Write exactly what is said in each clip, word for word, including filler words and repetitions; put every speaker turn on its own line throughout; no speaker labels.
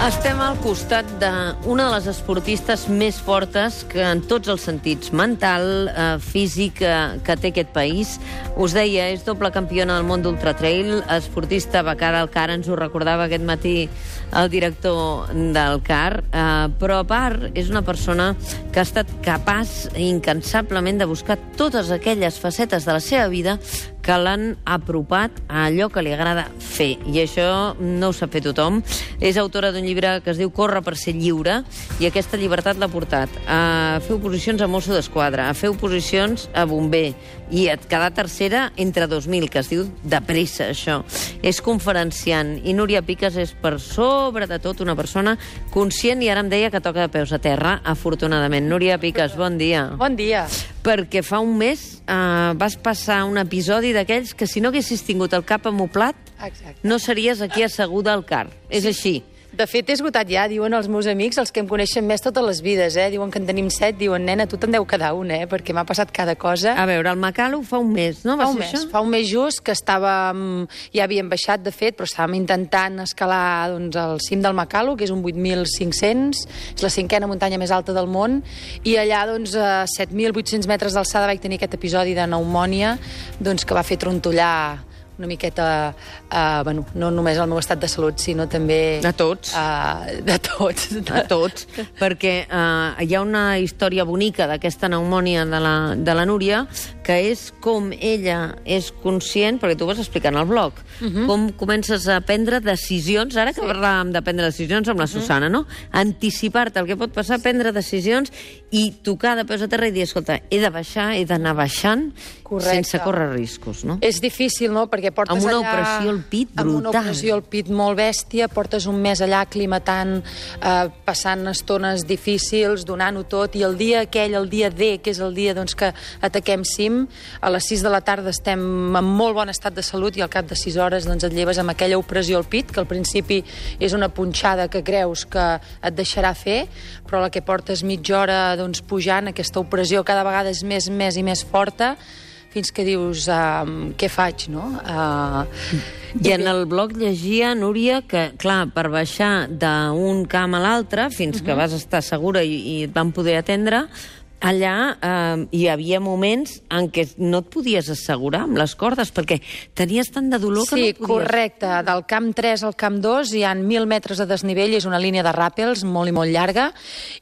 Estem al costat d'una de les esportistes més fortes que en tots els sentits, mental, eh, físic, eh, que té aquest país. Us deia, és doble campiona del món d'ultratrail, esportista becada al C A R, ens ho recordava aquest matí el director del C A R, eh, però a part és una persona que ha estat capaç incansablement de buscar totes aquelles facetes de la seva vida que l'han apropat a allò que li agrada fer. I això no ho sap fer tothom. És autora d'un llibre que es diu Corre per ser lliure, i aquesta llibertat l'ha portat a fer oposicions a Mosso d'Esquadra, a fer oposicions a bomber, i a quedar tercera entre dos mil, que es diu de pressa, això. És conferenciant, i Núria Picas és, per sobre de tot, una persona conscient, i ara em deia que toca de peus a terra, afortunadament. Núria Picas, bon dia.
Bon dia.
Perquè fa un mes eh, vas passar un episodi d'aquells que si no haguessis tingut el cap amoplat,
Exacte.
no series aquí asseguda al C A R. És així.
De fet, he esgotat ja, diuen els meus amics, els que em coneixen més totes les vides, eh? Diuen que en tenim set, diuen, nena, tu te'n deu quedar un, eh? Perquè m'ha passat cada cosa.
A veure, el Macalo fa un mes, no? Va
Fa un
ser
mes,
això?
fa un mes just, que estàvem, ja havíem baixat, de fet, però estàvem intentant escalar doncs, el cim del Macalo, que és un vuit mil cinc-cents, és la cinquena muntanya més alta del món, i allà, doncs, a set mil vuit-cents metres d'alçada vaig tenir aquest episodi de pneumònia, doncs, que va fer trontollar una miqueta, uh, bueno, no només el meu estat de salut, sinó també...
A tots.
Uh, de tots.
A tots, perquè uh, hi ha una història bonica d'aquesta pneumònia de la, de la Núria, que és com ella és conscient, perquè tu vas explicant al blog, uh -huh. com comences a prendre decisions, ara que sí. parlàvem de prendre decisions amb la Susana, no? Anticipar-te el que pot passar, prendre decisions i tocar de peus a terra i dir, escolta, he de baixar, he d'anar baixant,
Correcte.
sense córrer riscos, no?
És difícil, no?, perquè portes
amb una
allà...
opressió al pit brutal.
Amb una opressió al pit molt bèstia, portes un mes allà aclimatant, eh, passant estones difícils, donant-ho tot, i el dia aquell, el dia D, que és el dia doncs, que ataquem cim, a les sis de la tarda estem en molt bon estat de salut i al cap de sis hores doncs, et lleves amb aquella opressió al pit, que al principi és una punxada que creus que et deixarà fer, però la que portes mitja hora doncs, pujant, aquesta opressió cada vegada és més, més i més forta, fins que dius, uh, què faig, no? Uh,
I en el blog llegia, Núria, que, clar, per baixar d'un camp a l'altre, fins que vas estar segura i, i et van poder atendre, allà eh, hi havia moments en què no et podies assegurar amb les cordes, perquè tenies tant de dolor que
sí,
no podies...
Sí, correcte. Del camp tres al camp dos hi ha mil metres de desnivell, és una línia de ràpels molt i molt llarga,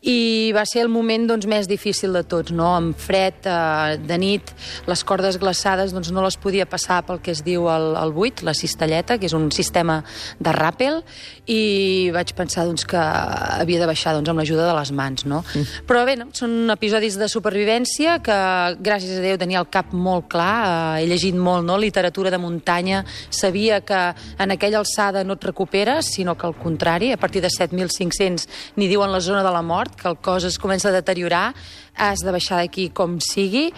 i va ser el moment doncs, més difícil de tots, no? Amb fred, eh, de nit, les cordes glaçades doncs, no les podia passar pel que es diu el, el buit, la cistelleta, que és un sistema de ràpel, i vaig pensar doncs, que havia de baixar doncs, amb l'ajuda de les mans, no? Mm. Però bé, no? Són episodis de supervivència que, gràcies a Déu, tenia el cap molt clar, eh, he llegit molt, no?, literatura de muntanya, sabia que en aquella alçada no et recuperes, sinó que al contrari, a partir de set mil cinc-cents n'hi diuen la zona de la mort, que el cos es comença a deteriorar, has de baixar d'aquí com sigui,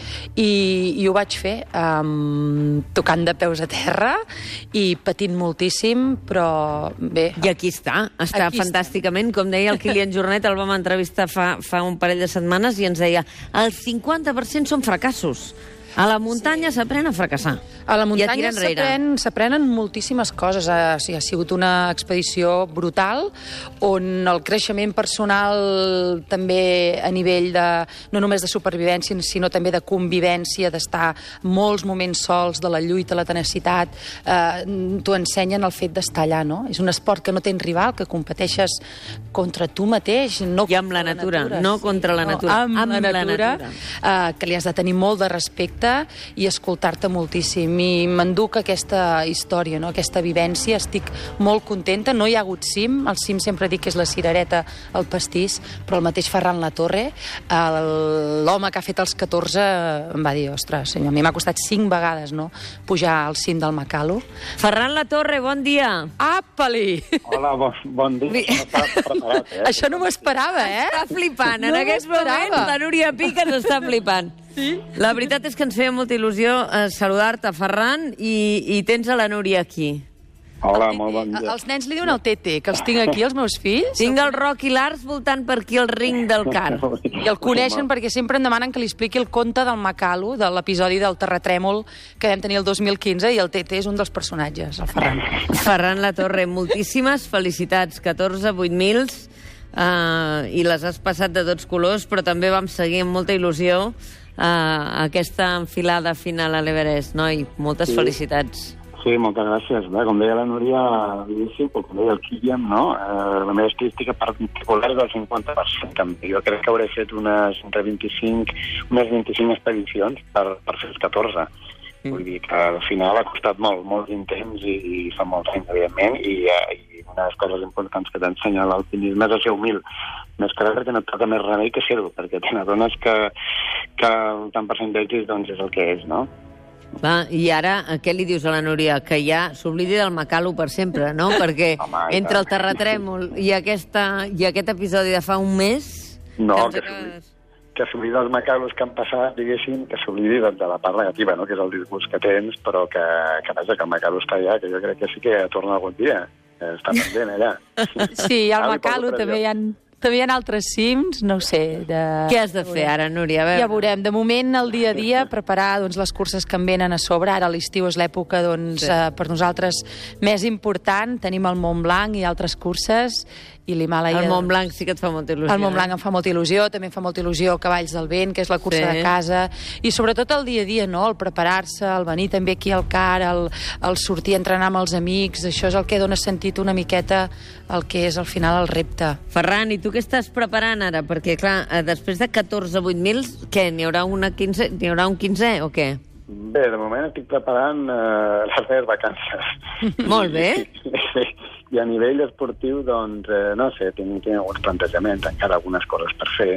i, i ho vaig fer, um, tocant de peus a terra i patint moltíssim, però bé...
I aquí està, està
aquí
fantàsticament.
està.
Com deia el Kilian Jornet, el vam entrevistar fa, fa un parell de setmanes i ens deia el cinquanta per cent són fracassos. A la muntanya
sí.
s'aprèn a fracassar.
A la muntanya s'aprenen moltíssimes coses. Ha, ha sigut una expedició brutal, on el creixement personal també a nivell de, no només de supervivència, sinó també de convivència, d'estar molts moments sols, de la lluita, la tenacitat, eh, t'ho ensenyen el fet d'estar allà, no? És un esport que no tens rival, que competeixes contra tu mateix. No
I amb la natura, natura, no sí, contra la natura.
No, amb, amb la natura,
la natura.
Eh, que li has de tenir molt de respecte i escoltar-te moltíssim, i m'enduc aquesta història, no? Aquesta vivència, estic molt contenta. No hi ha hagut cim, el cim sempre dic que és la cirereta, el pastís, però el mateix Ferran Latorre, l'home que ha fet els catorze, em va dir, ostres, senyor, a mi m'ha costat cinc vegades, no?, pujar al cim del Macalo.
Ferran Latorre, bon dia.
Apa-li!
Hola, bon, bon dia. No estava preparat, eh?
Això no m'ho esperava, eh?
Està flipant.
No
en aquests moments la Núria Picas està flipant.
Sí?
La veritat és que ens feia molta il·lusió eh, saludar-te, Ferran, i, i tens a la Núria aquí.
Hola,
El
molt bon
Tete,
dia.
els nens li diuen el Tete, que els tinc aquí, els meus fills.
Tinc el Roc i l'Ars voltant per aquí al ring del car.
I el coneixen perquè sempre em demanen que li expliqui el conte del Macalo, de l'episodi del terratrèmol que vam tenir el dos mil quinze, i el Tete és un dels personatges, el Ferran.
Ferran Latorre, moltíssimes felicitats. catorze, vuit mils, uh, i les has passat de tots colors, però també vam seguir amb molta il·lusió uh, aquesta enfilada final a l'Everest, noi. Moltes
Sí.
felicitats.
Sí, moltes gràcies. Bé, com deia la Núria, diguéssim, com deia el Kilian, no? Eh, la meva estadística particular és del cinquanta per cent. També. Jo crec que hauré fet unes, entre vint-i-cinc, unes vint-i-cinc expedicions per, per fer els catorze. Mm. Vull dir que al final ha costat molt, molt d'intents i, i fa molt temps, evidentment, i, eh, i una de les coses importants que t'ensenya l'alpinisme és el ser humil. Més que res perquè no et toca més remei que ser-ho, perquè te n'adones que, que el tant per cent d'èxit doncs, és el que és, no?
Va, i ara, què li dius a la Núria? Que ja s'oblidi del Macalo per sempre, no? Perquè
Home, i
entre el
tant.
terratrèmol i, aquesta, i aquest episodi de fa un mes...
No,
que
que
ens
s'oblidi
acabes-
que s'oblidi dels macalos que han passat, diguéssim, que s'oblidi de, de la part negativa, no? Que és el disgust que tens, però que, que vaja, que el macalo està allà, que jo crec que sí que torna algun dia. Eh, Està pendent allà.
Sí, al
Ara li
Macalo
poso
també hi ha, també hi ha altres cims, no ho sé. De...
Què has de fer ara, Núria? A veure.
Ja veurem. De moment, el dia a dia, preparar doncs, les curses que em venen a sobre. Ara l'estiu és l'època doncs,
Sí.
eh, per nosaltres més important. Tenim el Mont Blanc i altres curses. I l'Himàlaia...
El Mont Blanc sí que et fa molta il·lusió.
El Mont Blanc em fa molta il·lusió, també em fa molta il·lusió Cavalls del Vent, que és la cursa
Sí.
de casa, i sobretot el dia a dia, no? El preparar-se, el venir també aquí al car, el, el sortir a entrenar amb els amics, això és el que dona sentit una miqueta el que és al final el repte.
Ferran, i tu què estàs preparant ara? Perquè, clar, eh, després de catorze, vuit mil, què, n'hi haurà, una quinze, n'hi haurà un quinze o què?
Bé, de moment estic preparant eh, les meves vacances.
Molt bé.
Sí. I a nivell esportiu, doncs, eh, no sé, tinc, tinc alguns plantejaments, encara algunes coses per fer,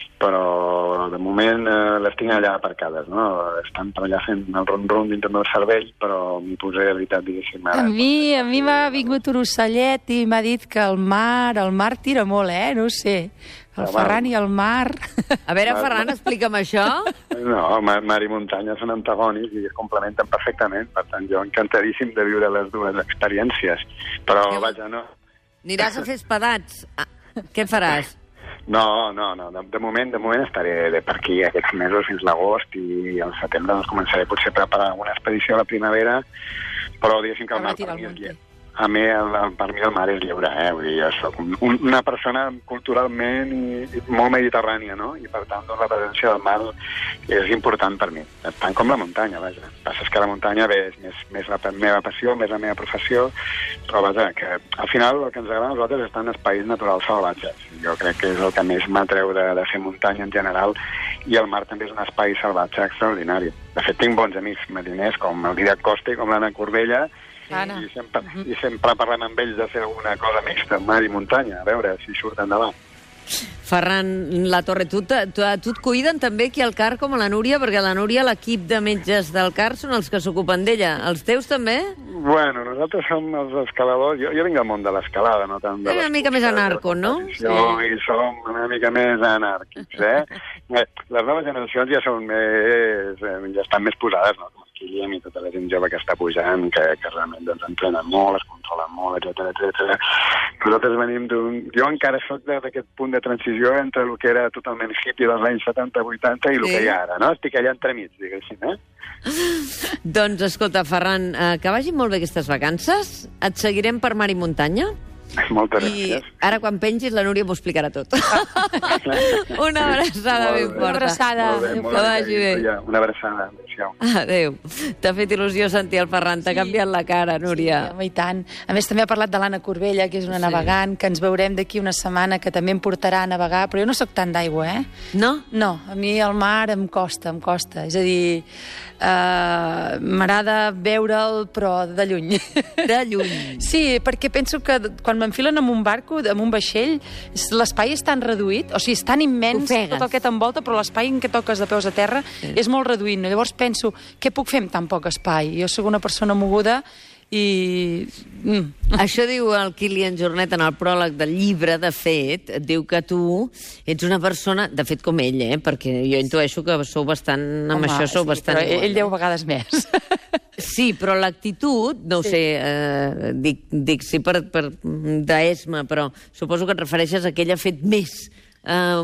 però de moment eh, les tinc allà aparcades, no? Estan per allà fent el ron-ron dintre del cervell, però m'hi posaré, de veritat, diguéssim,
A
ara.
mi, a mi m'ha vingut un ocellet i m'ha dit que el mar, el mar tira molt, eh? No ho sé. El
El mar.
Ferran i el mar...
A veure,
Val.
Ferran, explica'm això.
No, mar, mar i muntanya són antagònics i es complementen perfectament, per tant, jo encantadíssim de viure les dues experiències. Però,
Ja.
vaja, no...
Aniràs a fer espadats. Ah, què faràs?
No, no, no. De, de, moment, de moment estaré de per aquí aquests mesos fins l'agost i al setembre doncs, començaré potser a preparar una expedició a la primavera, però diguéssim que el
Haurà
mar per
tirar
mi
al
és
monte.
lliure. A mi, el, el, per mi el mar és lliure, eh? Vull dir, jo soc un, un, una persona culturalment i, i molt mediterrània, no? I per tant, doncs, la presència del mar és important per mi, tant com la muntanya, vaja. El que passa és que la muntanya bé, és més, més la meva passió, més la meva professió, però vaja, que al final el que ens agrada a nosaltres és estar en espais naturals salvatges. Jo crec que és el que més m'atreu de, de fer muntanya en general, i el mar també és un espai salvatge extraordinari. De fet, tinc bons amics mariners, com el Dídac Costa i com l'Anna Corbella,
Anna.
I sempre, i sempre parlem amb ells de fer alguna cosa mixta, mar i muntanya, a veure si surt endavant.
Ferran Latorre, tu, te, tu, tu et cuiden també aquí al car com a la Núria? Perquè la Núria, l'equip de metges del car són els que s'ocupen d'ella. Els teus també?
Bueno, nosaltres som els escaladors, jo, jo vinc del món de l'escalada, no tant de
Una
les
mica més
curses, de la
anarco, no?
competició, I som una mica més anàrquics, eh? Eh, Les noves generacions ja són més, eh, ja estan més posades, no? Com el Kilian i tota la gent jove que està pujant, que, que realment doncs, entrenen molt, es controlen molt, etcètera, etcètera. Nosaltres venim d'un... Jo encara soc de- d'aquest punt de transició entre el que era totalment hippie dels anys setanta vuitanta i el
Sí.
que hi ha ara, no? Estic allà entremig, diguéssim, eh?
Doncs, escolta, Ferran, eh, que vagin molt bé aquestes vacances. Et seguirem per mar i muntanya.
Moltes
I
gràcies.
ara, quan pengis, la Núria m'ho explicarà tot. Una abraçada
Molt
ben
bé.
forta.
Una abraçada.
Molt bé, molt
Que
bé,
vagi bé.
ja. Una abraçada. Adéu-siau.
Adéu. T'ha fet il·lusió sentir el Ferran, t'ha canviat la cara, Núria.
Sí, home, i tant. A més, també ha parlat de l'Anna Corbella, que és una
Sí.
navegant, que ens veurem d'aquí una setmana, que també em portarà a navegar, però jo no sóc tant d'aigua, eh?
No?
No, a mi el mar em costa, em costa. És a dir, uh, m'agrada veure'l, però de lluny.
De lluny.
Sí, perquè penso que quan m'enfilen en un barco, en un vaixell, és- l'espai és tan reduït, o sigui, és tan immens
T'ofegues.
tot el que t'envolta, però l'espai en què toques de peus a terra
Sí.
és molt reduït. No? Llavors penso, què puc fer amb tan poc espai? Jo sóc una persona moguda i... Mm.
Això diu el Kilian Jornet en el pròleg del llibre, de fet, diu que tu ets una persona, de fet com ell, eh? Perquè jo intueixo que sou bastant, amb
Home,
això sou
sí,
bastant...
però ell deu vegades més.
Sí, però l'actitud, no ho
Sí.
sé, eh, dic, dic sí per, per d'esma, però suposo que et refereixes a que ell ha fet més, eh,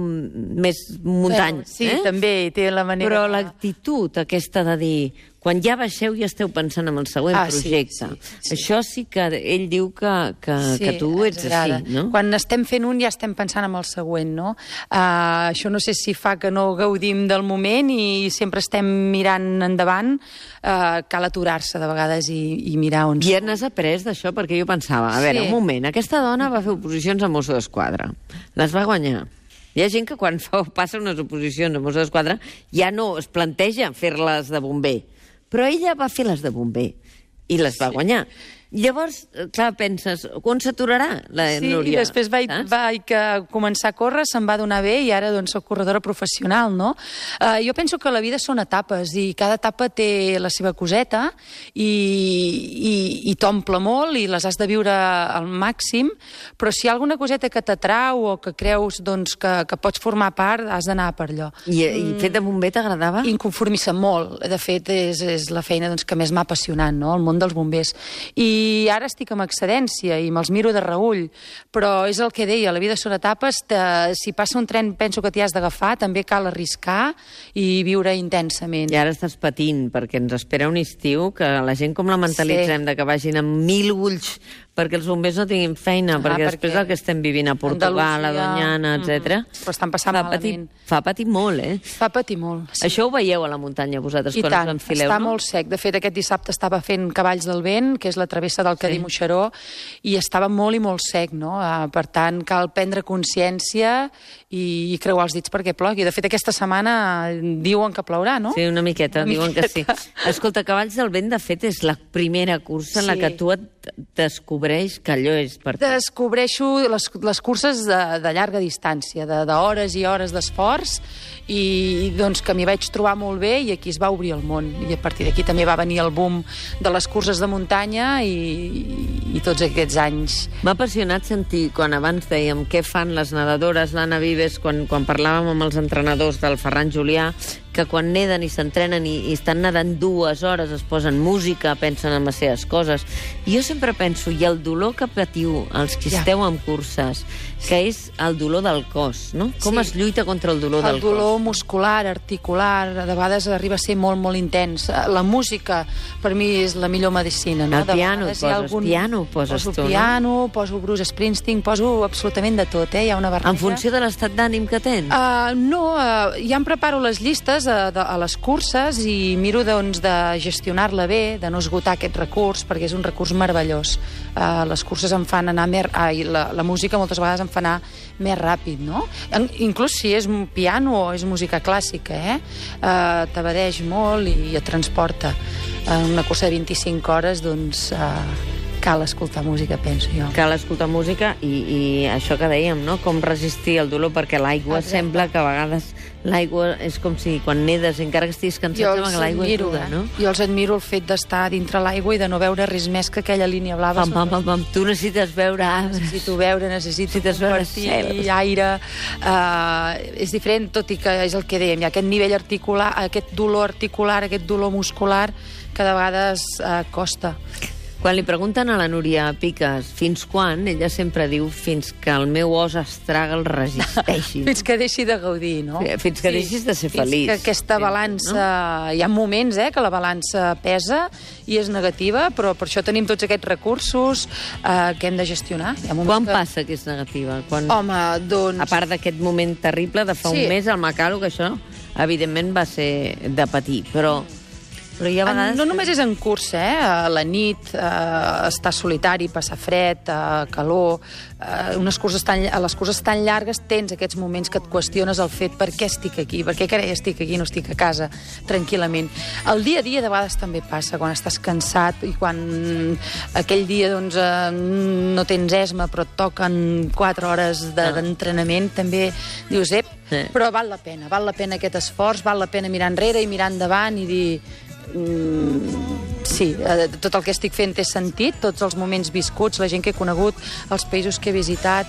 més muntany.
Bueno, sí,
eh?
també té la manera...
Però
de-
l'actitud aquesta de dir, quan ja baixeu ja esteu pensant en el següent
Ah, sí,
projecte.
sí, sí.
Això sí que ell diu que, que,
Sí,
que tu ets
ens agrada.
així, no?
Quan estem fent un ja estem pensant en el següent, no? Uh, això no sé si fa que no gaudim del moment i sempre estem mirant endavant. Uh, cal aturar-se de vegades i, i mirar on
I
som.
n'has après d'això? Perquè jo pensava, a veure,
Sí.
un moment, aquesta dona va fer oposicions a Mosso d'Esquadra. Les va guanyar. Hi ha gent que quan fa, passa unes oposicions a Mosso d'Esquadra ja no es planteja fer-les de bomber. Però ella va fer les de bomber i les va guanyar. Llavors, clar, penses, on s'aturarà la
Sí,
Núria?
i després vaig,
saps?
vaig que començar a córrer, se'm va donar bé i ara doncs soc corredora professional, no? Uh, jo penso que la vida són etapes i cada etapa té la seva coseta i, i, i t'omple molt i les has de viure al màxim, però si hi ha alguna coseta que t'atrau o que creus doncs, que, que pots formar part, has d'anar per allò.
I, i fet de bomber t'agradava?
Inconformissa molt. De fet, és, és la feina doncs, que més m'ha apassionat, no? El món dels bombers. I ara estic amb excedència i me'ls miro de reüll, però és el que deia, la vida són etapes, te, si passa un tren penso que t'hi has d'agafar, també cal arriscar i viure intensament.
I ara estàs patint, perquè ens espera un estiu que la gent com la mentalitzem
Sí.
de que vagin amb mil ulls perquè els bombers no tinguin feina,
Ah,
perquè,
perquè
després el que estem vivint a Portugal, a
Andalusia,
Doñana, etcètera,
mm, però estan passant
fa patir,
malament.
fa patir molt, eh?
Fa patir molt.
Sí. Això ho veieu a la muntanya, vosaltres,
I
quan
tant,
us enfileu,
està
no?
molt sec. De fet, aquest dissabte estava fent Cavalls del Vent, que és la travessa del Cadí Moixeró, i estava molt i molt sec, no? Uh, per tant, cal prendre consciència i, i creuar els dits perquè plogui. De fet, aquesta setmana diuen que plourà, no?
Sí, una miqueta,
Una
diuen que sí.
miqueta.
Escolta, Cavalls del Vent, de fet, és la primera cursa en la
Sí.
que tu et descobreix que allò és per tu.
Descobreixo les, les curses de, de llarga distància, de, d'hores i hores d'esforç, i doncs que m'hi vaig trobar molt bé i aquí es va obrir el món. I a partir d'aquí també va venir el boom de les curses de muntanya i, i tots aquests anys.
M'ha apassionat sentir, quan abans dèiem què fan les nedadores, l'Anna Vives, quan, quan parlàvem amb els entrenadors del Ferran Julià, que quan neden i s'entrenen i, i estan nedant dues hores es posen música, pensen en les seves coses. I jo sempre penso, i el dolor que patiu els que
Ja.
esteu en curses, que és el dolor del cos, no? Com
Sí.
es lluita contra el dolor
El
del
dolor
cos?
muscular, articular, de vegades arriba a ser molt, molt intens. La música, per mi, és la millor medicina. No?
El
De
piano,
vegades hi ha
poses piano, poses
poso
tu, no?
piano, poso Bruce Springsteen, poso absolutament de tot, eh? Hi ha una barreja.
En funció de l'estat d'ànim que tens?
Uh, no, uh, ja em preparo les llistes a, de, a les curses i miro doncs, de gestionar-la bé, de no esgotar aquest recurs, perquè és un recurs meravellós. Uh, les curses em fan anar més... Ai, la, la música moltes vegades em fa anar més ràpid, no? En, inclús si és un piano o és música clàssica, eh? Uh, t'abadeix molt i et transporta. En una cursa de vint-i-cinc hores, doncs... Uh, cal escoltar música, penso jo.
Cal escoltar música i, i això que dèiem, no? Com resistir el dolor, perquè l'aigua
Exacte.
sembla que a vegades l'aigua és com si quan nedes, encara que estiguis cansat,
Jo
sembla
els
que l'aigua és
admiro,
dura,
eh?
no?
Jo els admiro el fet d'estar dintre l'aigua i de no veure res més que aquella línia blava.
Pam, pam, pam, pam. Tu necessites veure arbres.
Necessito veure, necessito
Necessites veure
compartir
cel.
aire. Uh, és diferent, tot i que és el que dèiem, hi ha aquest nivell articular, aquest dolor articular, aquest dolor muscular, que de vegades uh, costa.
Quan li pregunten a la Núria Piques fins quan, ella sempre diu fins que el meu os estraga el resisteixi.
Fins que deixi de gaudir, no?
Fins que deixis de ser feliç.
Fins que aquesta balança... No? Hi ha moments eh, que la balança pesa i és negativa, però per això tenim tots aquests recursos eh, que hem de gestionar. Hi ha moments
Quan
que...
passa que és negativa? Quan...
Home, doncs...
A part d'aquest moment terrible de fa
Sí.
un mes al Macalo, que això, evidentment, va ser de patir, però... Però hi ha vegades...
No només és en cursa, eh? A la nit, eh, estar solitari, passar fred, eh, calor... Eh, unes curses tan, a les curses tan llargues tens aquests moments que et qüestiones el fet per què estic aquí, per què carai estic aquí, no estic a casa, tranquil·lament. El dia a dia de vegades també passa, quan estàs cansat i quan aquell dia doncs, eh, no tens esma però et toquen quatre hores de, d'entrenament, també dius, ep,
Sí.
però val la pena, val la pena aquest esforç, val la pena mirar enrere i mirar endavant i dir... Mm, sí, eh, tot el que estic fent té sentit, tots els moments viscuts, la gent que he conegut, els països que he visitat,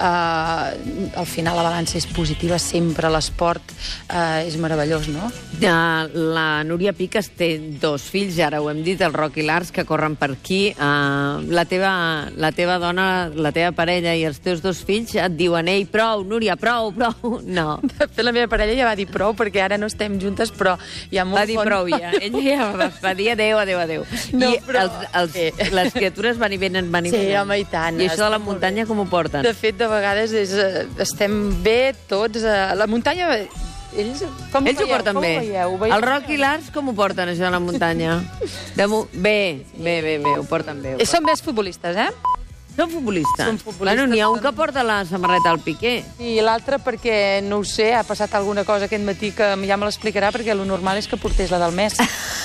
eh, al final la balança és positiva sempre, l'esport eh, és meravellós, no?
Uh, la Núria Piques té dos fills, ara ho hem dit, el Roc i l'Ars, que corren per aquí. Uh, la, teva, la teva dona, la teva parella i els teus dos fills et diuen ei, prou, Núria, prou, prou. No.
De fet, la meva parella ja va dir prou, perquè ara no estem juntes, però hi ha molt
va dir
bon...
prou, ja. Ella ja va, va dir adéu, adéu, adéu.
No,
I
però...
els, els,
sí.
les criatures van i venen, van i
Sí,
venen.
home, i tant.
I això de la muntanya com ho porten?
De fet, de vegades és, eh, estem bé tots. A la muntanya... Ells, com
Ells ho
veieu?
porten
Com
bé.
Ho veieu? Ho veieu?
El Roc i l'Ars com ho porten, això de la muntanya? De mu... Bé, bé, bé, bé, ho porten bé. Ho porten.
Són més futbolistes, eh?
Són futbolistes.
Són futbolistes,
Bueno, n'hi ha un
són-
que porta la samarreta al Piqué.
I l'altre perquè, no ho sé, ha passat alguna cosa aquest matí que ja me l'explicarà, perquè lo normal és que portés la del mes.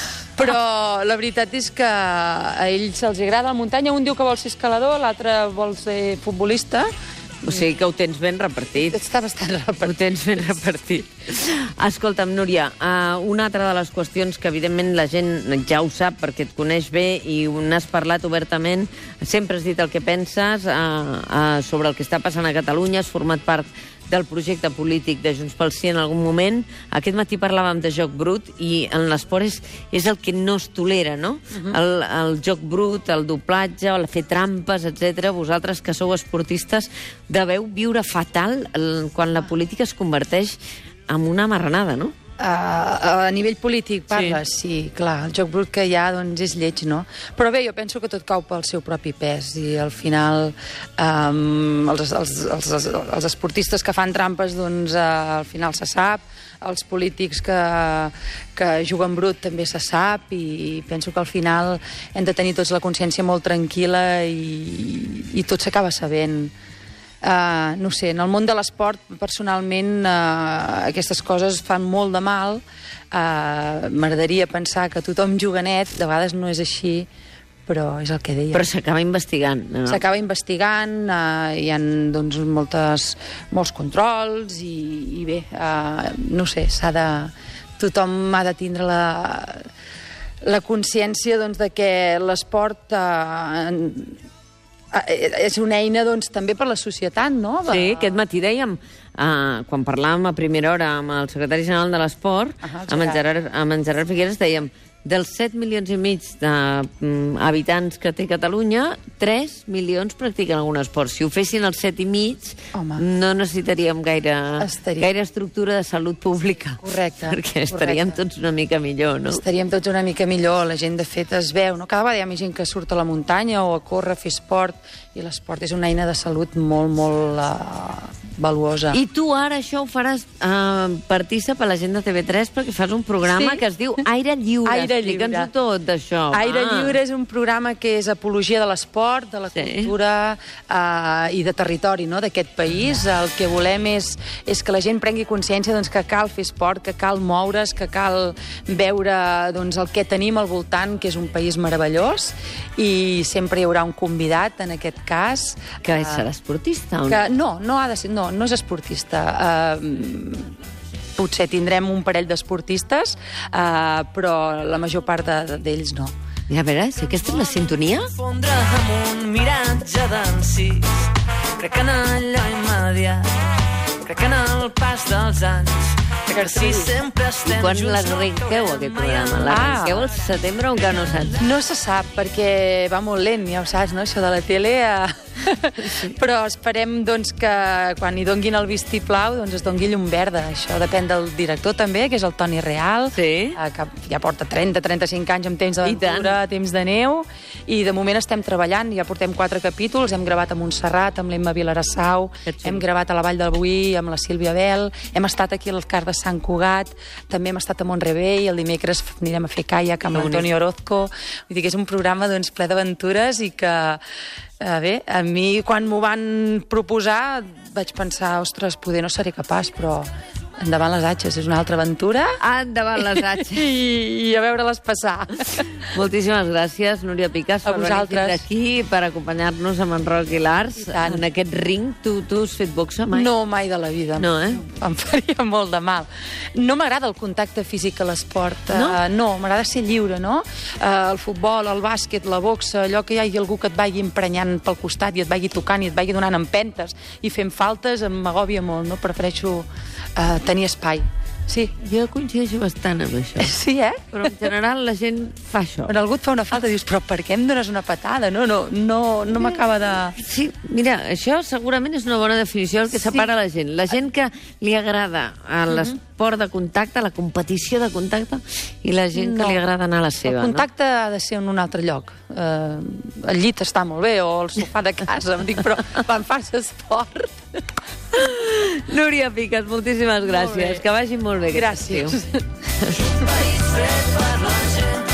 Però la veritat és que a ells se'ls agrada la muntanya. Un diu que vol ser escalador, l'altre vol ser futbolista.
O sigui que ho tens ben repartit.
Està bastant
Ho
repartit.
tens ben repartit. Escolta'm, Núria, uh, una altra de les qüestions que evidentment la gent ja ho sap perquè et coneix bé i n'has parlat obertament, sempre has dit el que penses uh, uh, sobre el que està passant a Catalunya, has format part del projecte polític de Junts pel Sí en algun moment. Aquest matí parlàvem de joc brut i en l'esport és, és el que no es tolera, no? Uh-huh. el, el joc brut, el doblatge, el fer trampes, etcètera. Vosaltres que sou esportistes deveu viure fatal el, quan la política es converteix en una marranada, no?
Uh, a nivell polític, parles? Sí. sí, clar, el joc brut que hi ha doncs, és lleig, no? Però bé, jo penso que tot cau pel seu propi pes i al final um, els, els, els, els, els esportistes que fan trampes, doncs uh, al final se sap, els polítics que, que juguen brut també se sap i penso que al final hem de tenir tots la consciència molt tranquil·la i, i tot s'acaba sabent. Uh, no sé, en el món de l'esport personalment uh, aquestes coses fan molt de mal. uh, m'agradaria pensar que tothom juga net, de vegades no és així, però és el que deia.
Però s'acaba investigant, no?
S'acaba investigant, uh, hi ha doncs, moltes, molts controls i, i bé, uh, no sé, s'ha de... tothom ha de tindre la, la consciència doncs, de que l'esport uh, és una eina doncs, també per la societat, no? De...
Sí, aquest matí dèiem, uh, quan parlàvem a primera hora amb el secretari general de l'Esport,
uh-huh,
amb, en Gerard, amb en Gerard Figueres, dèiem dels set milions i mig d'habitants que té Catalunya, tres milions practiquen algun esport. Si ho fessin els set i mig,
Home.
no necessitaríem gaire,
Estaria...
gaire estructura de salut pública.
Correcte.
Perquè estaríem
correcte.
tots una mica millor, no?
Estaríem tots una mica millor, la gent de fet es veu, no? Cada vegada hi ha més gent que surt a la muntanya o a córrer, a fer esport, i l'esport és una eina de salut molt, molt uh, valuosa.
I tu ara això ho faràs uh, partícip a la gent de T V tres perquè fas un programa
Sí.
que es diu Aire Lliure.
Aire Lliure.
Explica'ns-ho tot, d'això.
Aire
va.
Lliure és un programa que és apologia de l'esport, de la
Sí.
cultura uh, i de territori, no?, d'aquest país. El que volem és, és que la gent prengui consciència doncs, que cal fer esport, que cal moure's, que cal veure doncs, el que tenim al voltant, que és un país meravellós, i sempre hi haurà un convidat, en aquest cas.
Que
uh,
serà esportista, o no?
que no, no ha de ser, no, no és esportista. Uh, potser tindrem un parell d'esportistes, uh, però la major part de- d'ells no.
I a veure, si aquesta és la sintonia...
Fondre amb un miratge d'encís. Crec en allò immediat, crec en el pas dels anys, crec que si sempre estem
Quan
junts...
l'arrenqueu, aquest programa? L'arrenqueu al setembre o encara no saps?
No se sap, perquè va molt lent, ja ho saps, no?, això de la tele... Eh... Però esperem doncs, que quan hi donguin el vistiplau doncs es dongui llum verda. Això depèn del director també, que és el Toni Real,
Sí.
eh, que ja porta trenta a trenta-cinc anys amb temps
I
d'aventura, temps de neu, i de moment estem treballant, ja portem quatre capítols, hem gravat a Montserrat, amb l'Emma Vilarassau,
Que xulo.
hem gravat a la Vall del Boí, amb la Sílvia Bel, hem estat aquí al Car de Sant Cugat, també hem estat a Montrebei, el dimecres anirem a fer caiac amb
Que bonic.
l'Antoni Orozco. Vull dir que és un programa doncs, ple d'aventures i que, eh, bé, a mi quan m'ho van proposar vaig pensar, ostres, poder no seré capaç, però Endavant les atxes, és una altra aventura.
Endavant les atxes.
I, i a veure-les passar.
Moltíssimes gràcies, Núria Picas,
A
per venir
vosaltres.
fins aquí, per acompanyar-nos amb en Roc i l'Ars en aquest ring. Tu, tu has fet boxa mai?
No, mai de la vida.
No, eh?
Em faria molt de mal. No m'agrada el contacte físic a l'esport.
No?
Uh, no, m'agrada ser lliure, no? Uh, el futbol, el bàsquet, la boxa, allò que hi hagi algú que et vagi emprenyant pel costat i et vagi tocant i et vagi donant empentes i fent faltes, m'agòbia molt, no? Prefereixo uh, tenir espai. Sí.
Jo coincideixo bastant amb això.
Sí, eh?
Però en general la gent fa això.
Quan algú et fa una falta dius, però per què em dones una patada? No, no, no, no m'acaba de...
Sí, mira, això segurament és una bona definició el que
Sí.
separa la gent. La gent que li agrada a l'esport de contacte, la competició de contacte, i la gent que
No.
li agrada anar a la seva.
El contacte no? ha de ser en un altre lloc. Uh, el llit està molt bé, o el sofà de casa, em dic, però quan fas esport...
No? Núria Picas, moltíssimes gràcies. Que vagi molt bé.
Gràcies.
Un
país fet per la gent